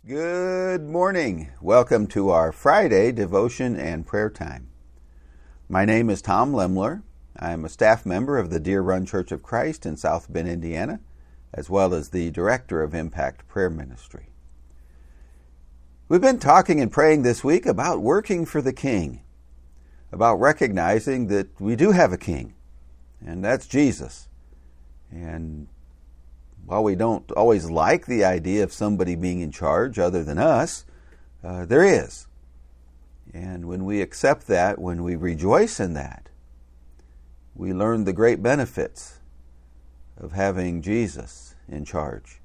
Good morning. Welcome to our Friday devotion and prayer time. My name is Tom Lemler. I'm a staff member of the Deer Run Church of Christ in South Bend, Indiana, as well as the director of Impact Prayer Ministry. We've been talking and praying this week about working for the King, about recognizing that we do have a King, and that's Jesus. And while we don't always like the idea of somebody being in charge other than us, there is. And when we accept that, when we rejoice in that, we learn the great benefits of having Jesus in charge.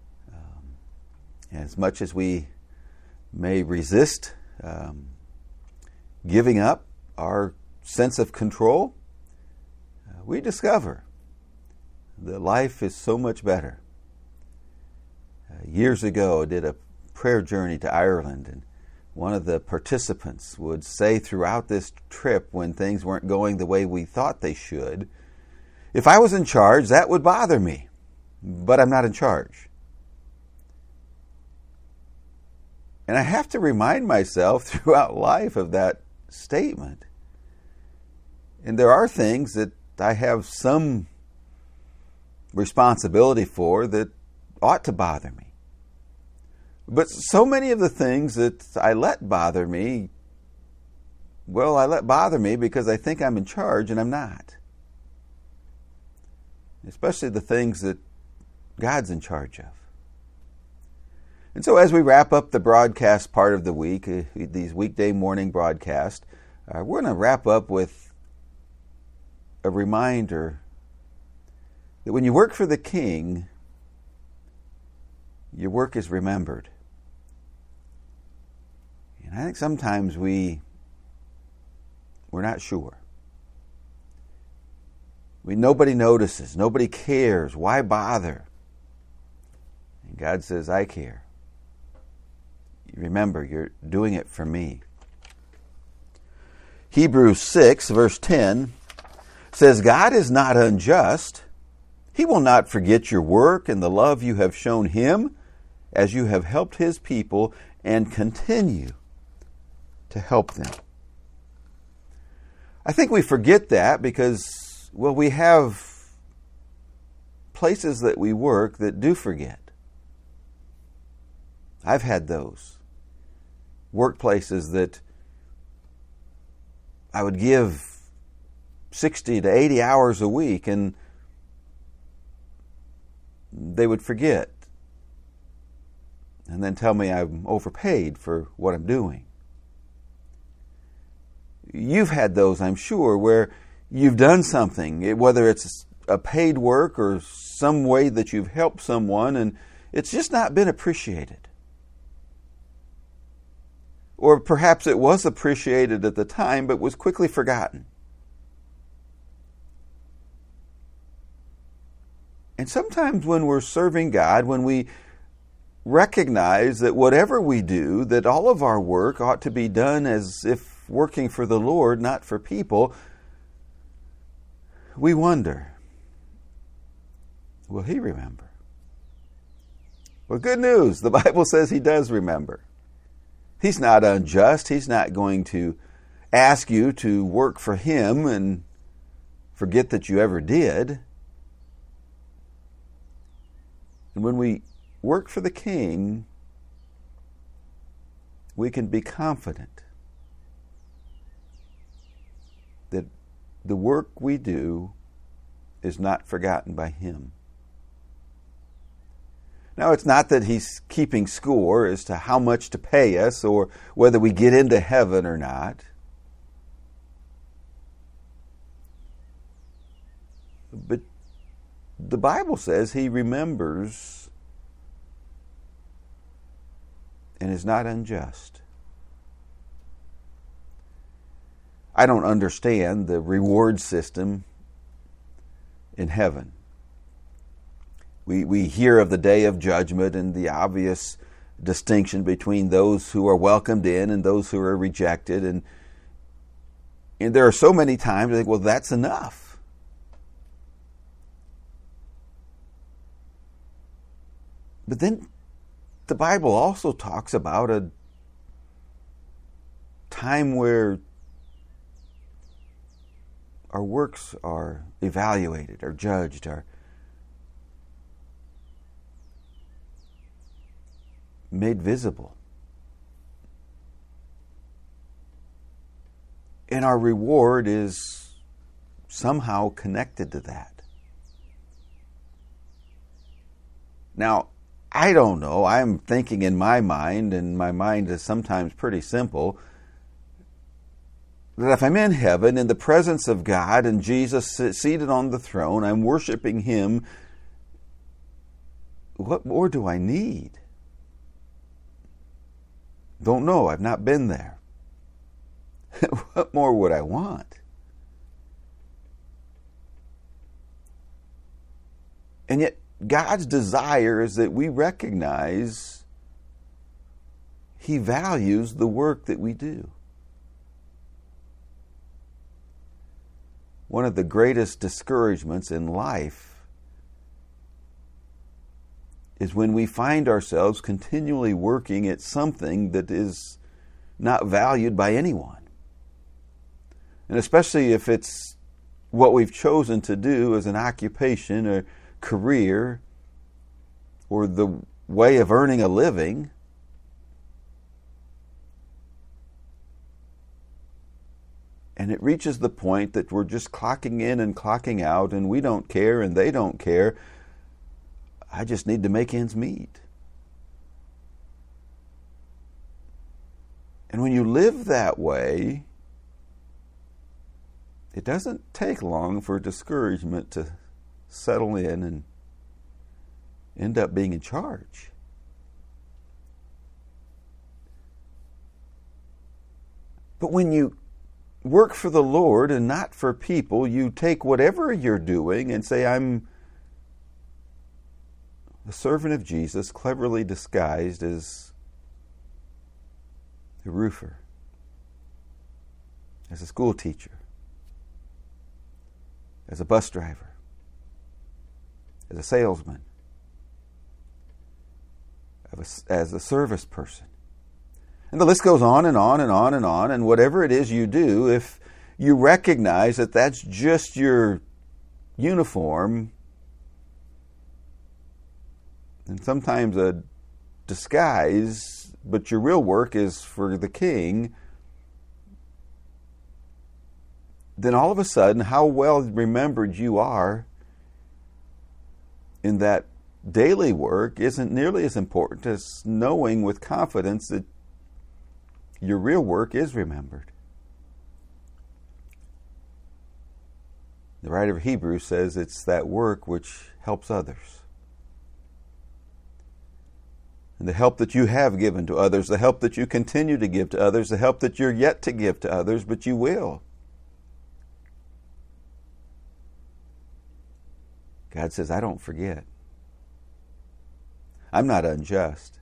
As much as we may resist giving up our sense of control, we discover that life is so much better. Years ago, I did a prayer journey to Ireland, and one of the participants would say throughout this trip, when things weren't going the way we thought they should, if I was in charge, that would bother me, but I'm not in charge. And I have to remind myself throughout life of that statement. And there are things that I have some responsibility for that ought to bother me. But so many of the things that I let bother me, I let bother me because I think I'm in charge and I'm not. Especially the things that God's in charge of. And so as we wrap up the broadcast part of the week, these weekday morning broadcasts, we're going to wrap up with a reminder that when you work for the King, your work is remembered. And I think sometimes we're not sure. Nobody notices, nobody cares. Why bother? And God says, I care. Remember, you're doing it for me. Hebrews 6, verse 10 says, God is not unjust. He will not forget your work and the love you have shown Him as you have helped His people and continue to help them. I think we forget that because, we have places that we work that do forget. I've had those workplaces that I would give 60 to 80 hours a week and they would forget and then tell me I'm overpaid for what I'm doing. You've had those, I'm sure, where you've done something, whether it's a paid work or some way that you've helped someone, and it's just not been appreciated. Or perhaps it was appreciated at the time, but was quickly forgotten. And sometimes when we're serving God, when we recognize that whatever we do, that all of our work ought to be done as if working for the Lord, not for people, we wonder, will He remember? Well, good news. The Bible says He does remember. He's not unjust. He's not going to ask you to work for Him and forget that you ever did. And when we work for the King, we can be confident that the work we do is not forgotten by Him. Now, it's not that He's keeping score as to how much to pay us or whether we get into heaven or not. But the Bible says He remembers and is not unjust. I don't understand the reward system in heaven. We hear of the day of judgment and the obvious distinction between those who are welcomed in and those who are rejected. And there are so many times I think, well, that's enough. But then the Bible also talks about a time where our works are evaluated, are judged, are made visible. And our reward is somehow connected to that. Now, I don't know. I'm thinking in my mind, and my mind is sometimes pretty simple, that if I'm in heaven in the presence of God and Jesus seated on the throne, I'm worshiping Him, what more do I need? Don't know. I've not been there. What more would I want? And yet, God's desire is that we recognize He values the work that we do. One of the greatest discouragements in life is when we find ourselves continually working at something that is not valued by anyone. And especially if it's what we've chosen to do as an occupation or career or the way of earning a living. And it reaches the point that we're just clocking in and clocking out, and we don't care and they don't care. I just need to make ends meet. And when you live that way, it doesn't take long for discouragement to settle in and end up being in charge. But when you work for the Lord and not for people, you take whatever you're doing and say, I'm a servant of Jesus, cleverly disguised as a roofer, as a school teacher, as a bus driver, as a salesman, as a service person. And the list goes on and on and on and on. And whatever it is you do, if you recognize that that's just your uniform, and sometimes a disguise, but your real work is for the King, then all of a sudden, how well remembered you are in that daily work isn't nearly as important as knowing with confidence that your real work is remembered. The writer of Hebrews says it's that work which helps others. And the help that you have given to others, the help that you continue to give to others, the help that you're yet to give to others, but you will. God says, I don't forget. I'm not unjust.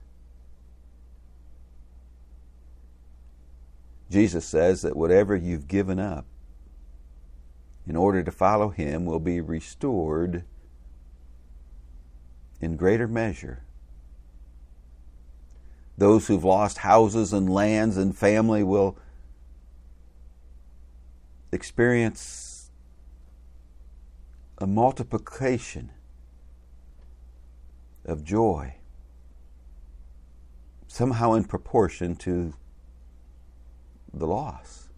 Jesus says that whatever you've given up in order to follow Him will be restored in greater measure. Those who've lost houses and lands and family will experience a multiplication of joy, somehow in proportion to the loss.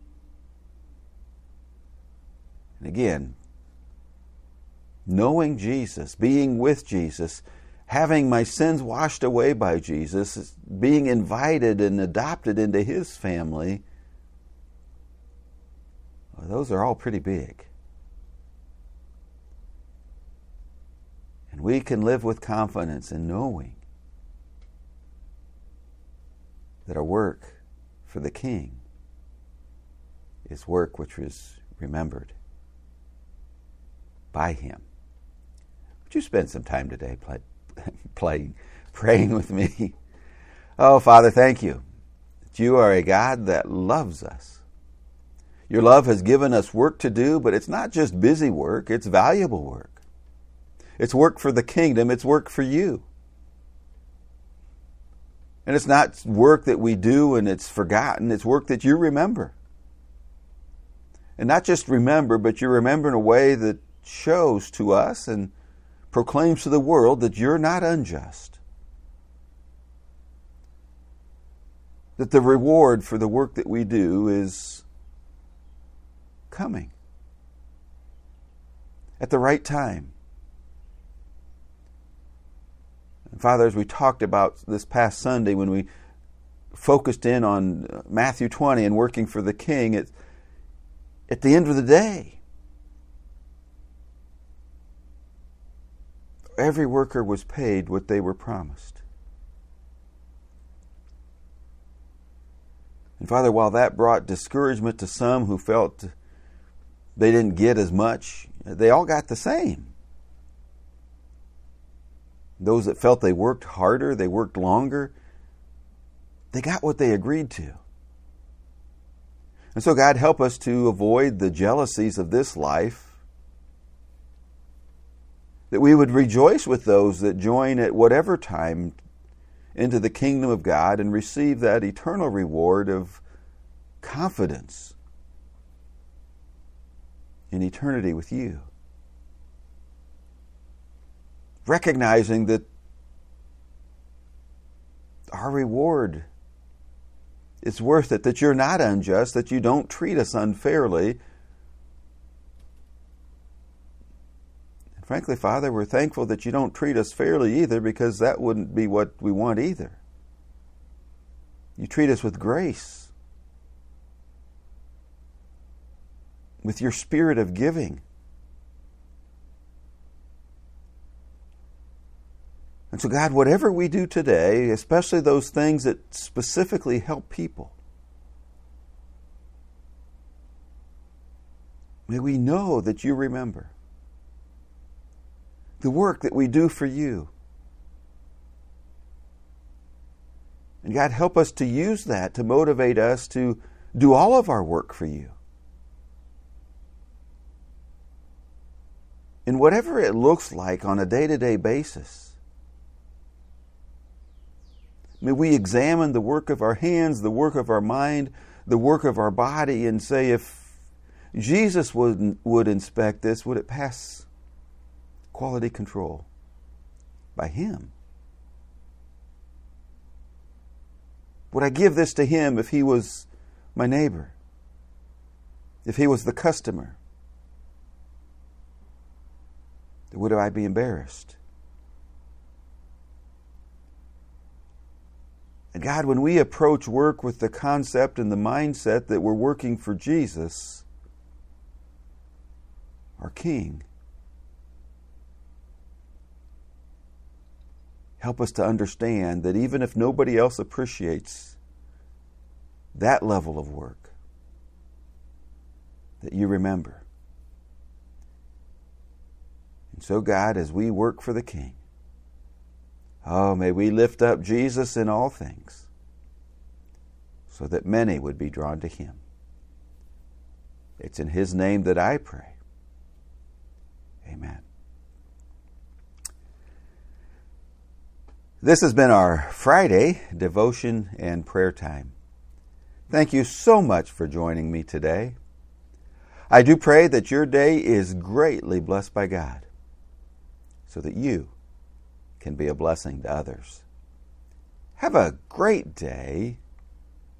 And again, knowing Jesus, being with Jesus, having my sins washed away by Jesus, being invited and adopted into His family, well, those are all pretty big. And we can live with confidence in knowing that our work for the King is work which was remembered by Him. Would you spend some time today praying with me? Oh, Father, thank you that you are a God that loves us. Your love has given us work to do, but it's not just busy work, it's valuable work. It's work for the kingdom. It's work for you. And it's not work that we do and it's forgotten. It's work that you remember. And not just remember, but you remember in a way that shows to us and proclaims to the world that you're not unjust. That the reward for the work that we do is coming at the right time. And Father, as we talked about this past Sunday when we focused in on Matthew 20 and working for the King, at the end of the day, every worker was paid what they were promised. And Father, while that brought discouragement to some who felt they didn't get as much, they all got the same. Those that felt they worked harder, they worked longer, they got what they agreed to. And so God, help us to avoid the jealousies of this life, that we would rejoice with those that join at whatever time into the kingdom of God and receive that eternal reward of confidence in eternity with you. Recognizing that our reward is worth it, that you're not unjust, that you don't treat us unfairly. And frankly, Father, we're thankful that you don't treat us fairly either, because that wouldn't be what we want either. You treat us with grace, with your spirit of giving. And so God, whatever we do today, especially those things that specifically help people, may we know that you remember the work that we do for you. And God, help us to use that to motivate us to do all of our work for you. In whatever it looks like on a day-to-day basis. May we examine the work of our hands, the work of our mind, the work of our body, and say, if Jesus would inspect this, would it pass quality control by Him? Would I give this to Him if He was my neighbor? If He was the customer? Would I be embarrassed? And God, when we approach work with the concept and the mindset that we're working for Jesus, our King, help us to understand that even if nobody else appreciates that level of work, that you remember. And so, God, as we work for the King, oh, may we lift up Jesus in all things so that many would be drawn to Him. It's in His name that I pray. Amen. This has been our Friday devotion and prayer time. Thank you so much for joining me today. I do pray that your day is greatly blessed by God so that you can be a blessing to others. Have a great day,